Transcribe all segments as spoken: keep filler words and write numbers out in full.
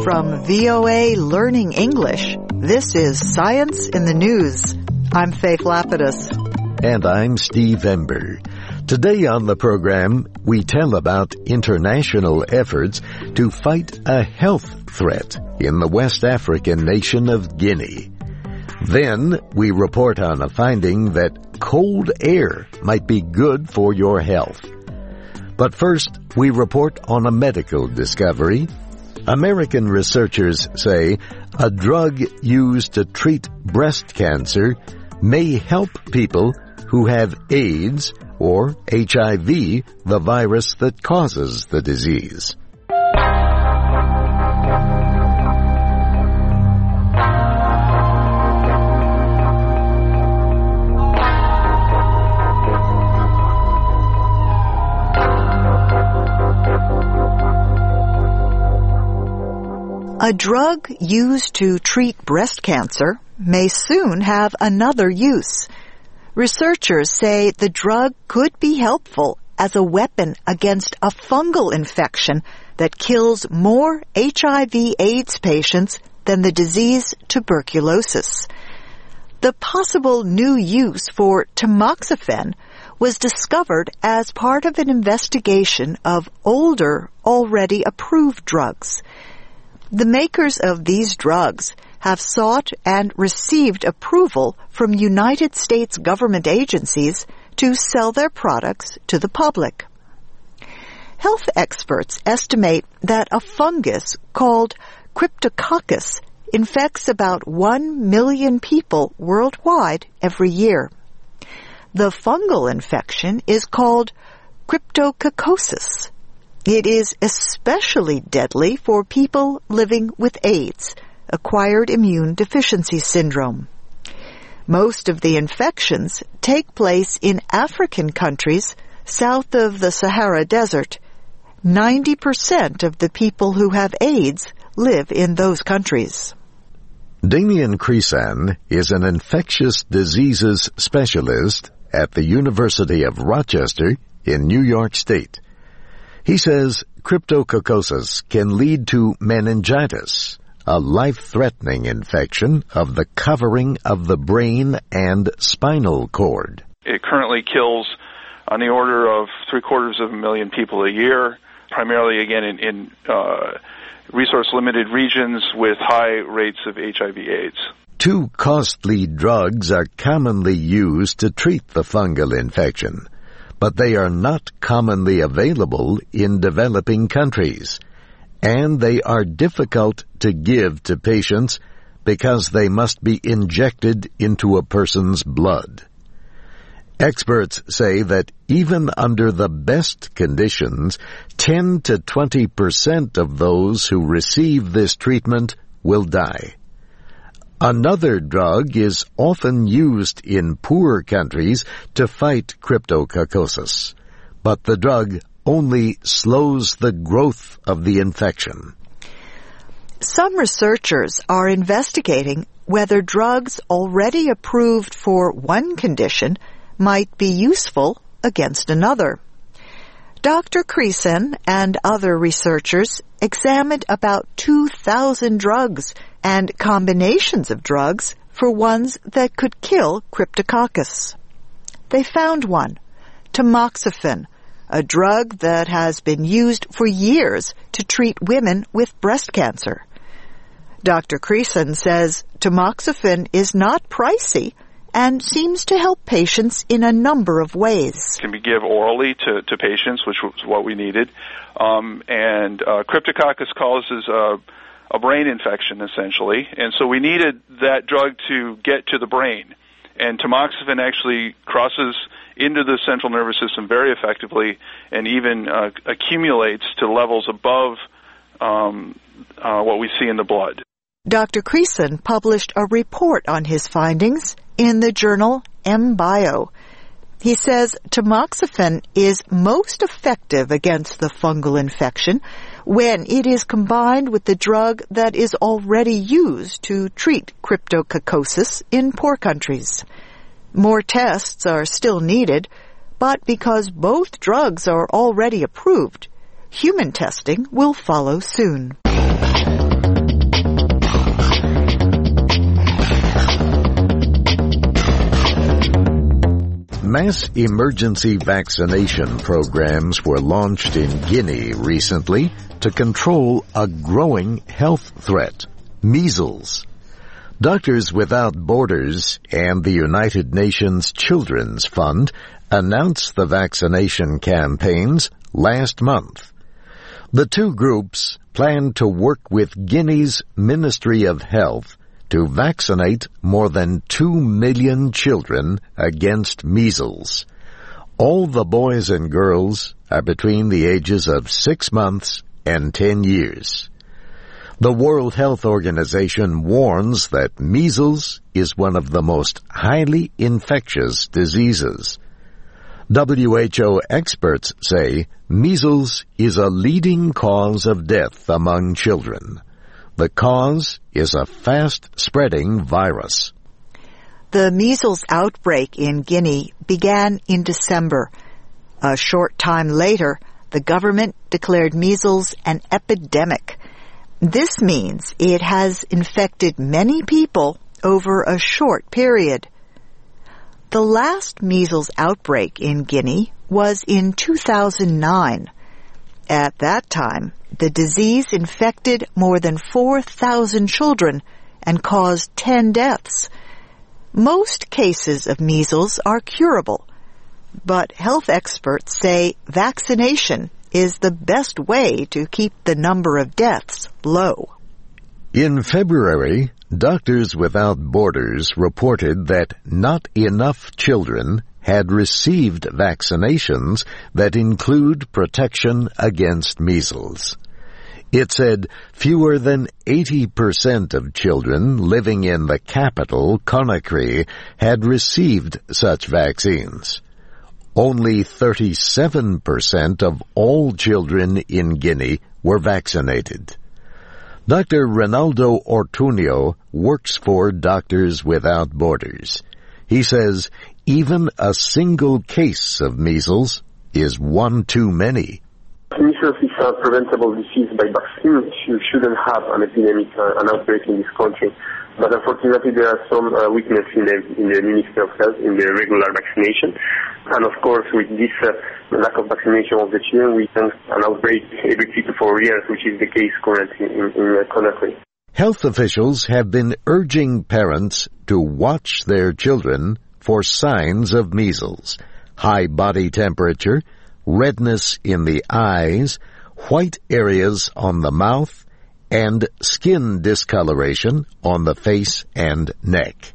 From V O A Learning English, this is Science in the News. I'm Faith Lapidus. And I'm Steve Ember. Today on the program, we tell about international efforts to fight a health threat in the West African nation of Guinea. Then, we report on a finding that cold air might be good for your health. But first, we report on a medical discovery. American researchers say a drug used to treat breast cancer may help people who have AIDS or H I V, the virus that causes the disease. A drug used to treat breast cancer may soon have another use. Researchers say the drug could be helpful as a weapon against a fungal infection that kills more H I V AIDS patients than the disease tuberculosis. The possible new use for tamoxifen was discovered as part of an investigation of older, already approved drugs. The makers of these drugs have sought and received approval from United States government agencies to sell their products to the public. Health experts estimate that a fungus called Cryptococcus infects about one million people worldwide every year. The fungal infection is called cryptococcosis. It is especially deadly for people living with AIDS, acquired immune deficiency syndrome. Most of the infections take place in African countries south of the Sahara Desert. ninety percent of the people who have AIDS live in those countries. Damian Creason is an infectious diseases specialist at the University of Rochester in New York State. He says cryptococcosis can lead to meningitis, a life-threatening infection of the covering of the brain and spinal cord. It currently kills on the order of three-quarters of a million people a year, primarily, again, in, in uh, resource-limited regions with high rates of H I V AIDS. Two costly drugs are commonly used to treat the fungal infection, but they are not commonly available in developing countries, and they are difficult to give to patients because they must be injected into a person's blood. Experts say that even under the best conditions, ten to twenty percent of those who receive this treatment will die. Another drug is often used in poor countries to fight cryptococcosis, but the drug only slows the growth of the infection. Some researchers are investigating whether drugs already approved for one condition might be useful against another. Doctor Creason and other researchers examined about two thousand drugs and combinations of drugs for ones that could kill Cryptococcus. They found one, tamoxifen, a drug that has been used for years to treat women with breast cancer. Doctor Creason says tamoxifen is not pricey and seems to help patients in a number of ways. It can be given orally to, to patients, which was what we needed. Um, and uh, Cryptococcus causes a, a brain infection, essentially. And so we needed that drug to get to the brain. And tamoxifen actually crosses into the central nervous system very effectively and even uh, accumulates to levels above um, uh, what we see in the blood. Doctor Creason published a report on his findings in the journal MBio. He says tamoxifen is most effective against the fungal infection when it is combined with the drug that is already used to treat cryptococcosis in poor countries. More tests are still needed, but because both drugs are already approved, human testing will follow soon. Mass emergency vaccination programs were launched in Guinea recently to control a growing health threat, measles. Doctors Without Borders and the United Nations Children's Fund announced the vaccination campaigns last month. The two groups plan to work with Guinea's Ministry of Health to vaccinate more than two million children against measles. All the boys and girls are between the ages of six months and ten years. The World Health Organization warns that measles is one of the most highly infectious diseases. W H O experts say measles is a leading cause of death among children. The cause is a fast-spreading virus. The measles outbreak in Guinea began in December. A short time later, the government declared measles an epidemic. This means it has infected many people over a short period. The last measles outbreak in Guinea was in two thousand nine. At that time, the disease infected more than four thousand children and caused ten deaths. Most cases of measles are curable, but health experts say vaccination is the best way to keep the number of deaths low. In February, Doctors Without Borders reported that not enough children had received vaccinations that include protection against measles. It said fewer than eighty percent of children living in the capital, Conakry, had received such vaccines. Only thirty-seven percent of all children in Guinea were vaccinated. Doctor Ronaldo Ortunio works for Doctors Without Borders. He says even a single case of measles is one too many. Measles is a preventable disease by vaccine. You shouldn't have an epidemic, uh, an outbreak in this country. But unfortunately, there are some uh, weaknesses in the, in the Ministry of Health in the regular vaccination. And of course, with this uh, lack of vaccination of the children, we have an outbreak every three to four years, which is the case currently in, in uh, Conakry. Health officials have been urging parents to watch their children for signs of measles, high body temperature, redness in the eyes, white areas on the mouth, and skin discoloration on the face and neck.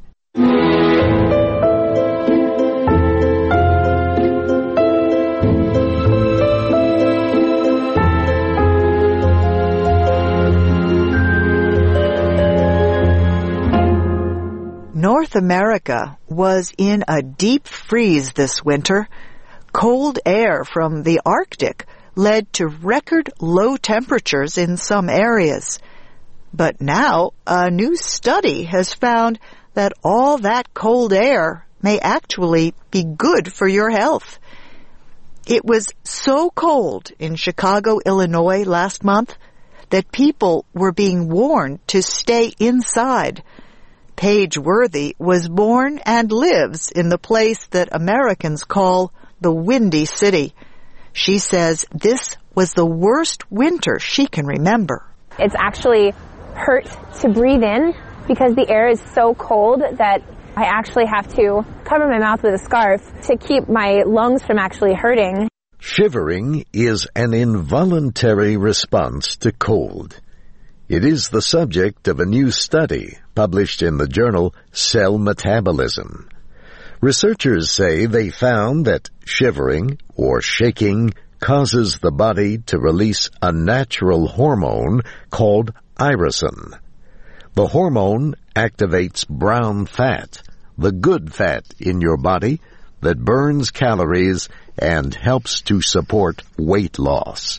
North America was in a deep freeze this winter. Cold air from the Arctic led to record low temperatures in some areas. But now, a new study has found that all that cold air may actually be good for your health. It was so cold in Chicago, Illinois last month that people were being warned to stay inside. Paige Worthy was born and lives in the place that Americans call the Windy City. She says this was the worst winter she can remember. It's actually hurt to breathe in because the air is so cold that I actually have to cover my mouth with a scarf to keep my lungs from actually hurting. Shivering is an involuntary response to cold. It is the subject of a new study published in the journal Cell Metabolism. Researchers say they found that shivering or shaking causes the body to release a natural hormone called irisin. The hormone activates brown fat, the good fat in your body that burns calories and helps to support weight loss.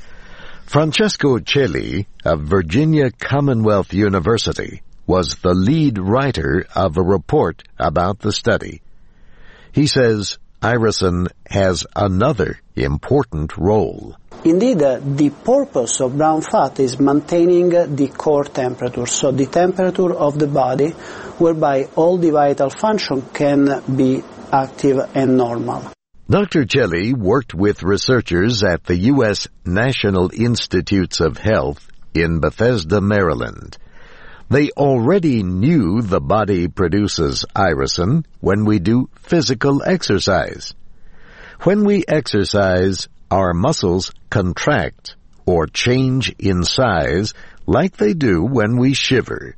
Francesco Celli of Virginia Commonwealth University was the lead writer of a report about the study. He says irisin has another important role. Indeed, uh, the purpose of brown fat is maintaining uh, the core temperature, so the temperature of the body whereby all the vital function can be active and normal. Doctor Celli worked with researchers at the U S National Institutes of Health in Bethesda, Maryland. They already knew the body produces irisin when we do physical exercise. When we exercise, our muscles contract or change in size like they do when we shiver.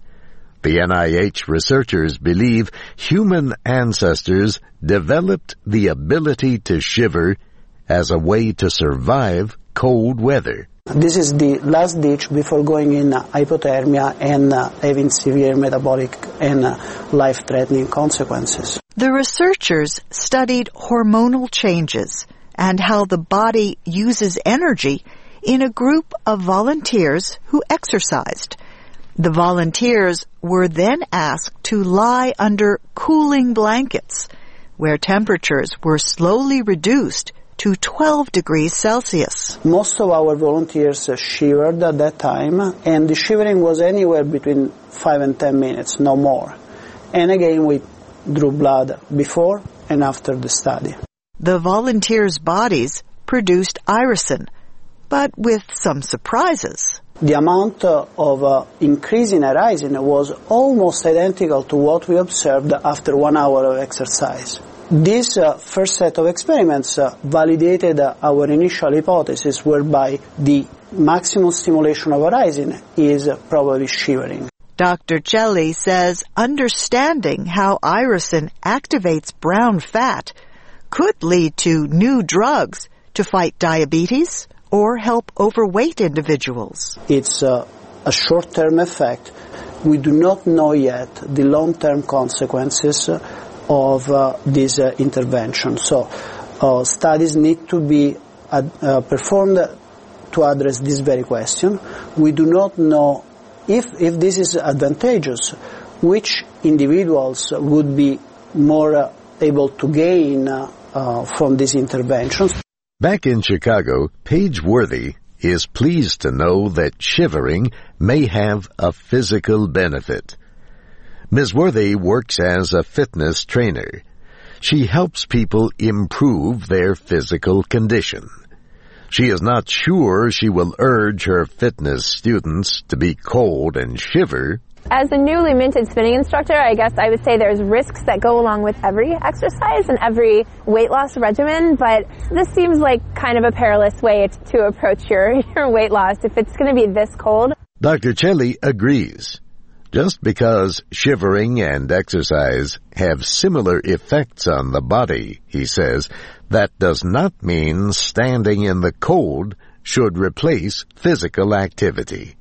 The N I H researchers believe human ancestors developed the ability to shiver as a way to survive cold weather. This is the last ditch before going in hypothermia and uh, having severe metabolic and uh, life-threatening consequences. The researchers studied hormonal changes and how the body uses energy in a group of volunteers who exercised. The volunteers were then asked to lie under cooling blankets, where temperatures were slowly reduced to twelve degrees Celsius. Most of our volunteers shivered at that time, and the shivering was anywhere between five and ten minutes, no more. And again, we drew blood before and after the study. The volunteers' bodies produced irisin, but with some surprises. The amount uh, of uh, increase in irisin was almost identical to what we observed after one hour of exercise. This uh, first set of experiments uh, validated uh, our initial hypothesis whereby the maximum stimulation of irisin is uh, probably shivering. Doctor Celli says understanding how irisin activates brown fat could lead to new drugs to fight diabetes or help overweight individuals. It's uh, a short-term effect. We do not know yet the long-term consequences of uh, this uh, intervention. So uh, studies need to be uh, uh, performed to address this very question. We do not know if, if this is advantageous, which individuals would be more uh, able to gain uh, uh, from these interventions. Back in Chicago, Paige Worthy is pleased to know that shivering may have a physical benefit. Miz Worthy works as a fitness trainer. She helps people improve their physical condition. She is not sure she will urge her fitness students to be cold and shiver. As a newly minted spinning instructor, I guess I would say there's risks that go along with every exercise and every weight loss regimen, but this seems like kind of a perilous way to approach your, your weight loss if it's going to be this cold. Doctor Celli agrees. Just because shivering and exercise have similar effects on the body, he says, that does not mean standing in the cold should replace physical activity.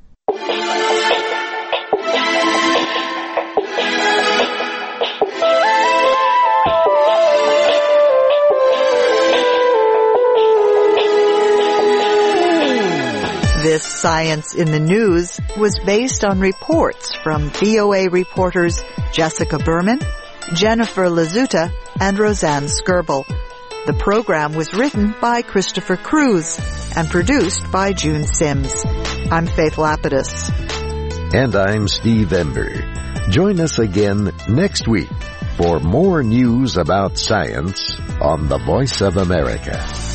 This Science in the News was based on reports from V O A reporters Jessica Berman, Jennifer Lazuta, and Roseanne Skirble. The program was written by Christopher Cruz and produced by June Sims. I'm Faith Lapidus. And I'm Steve Ember. Join us again next week for more news about science on the Voice of America.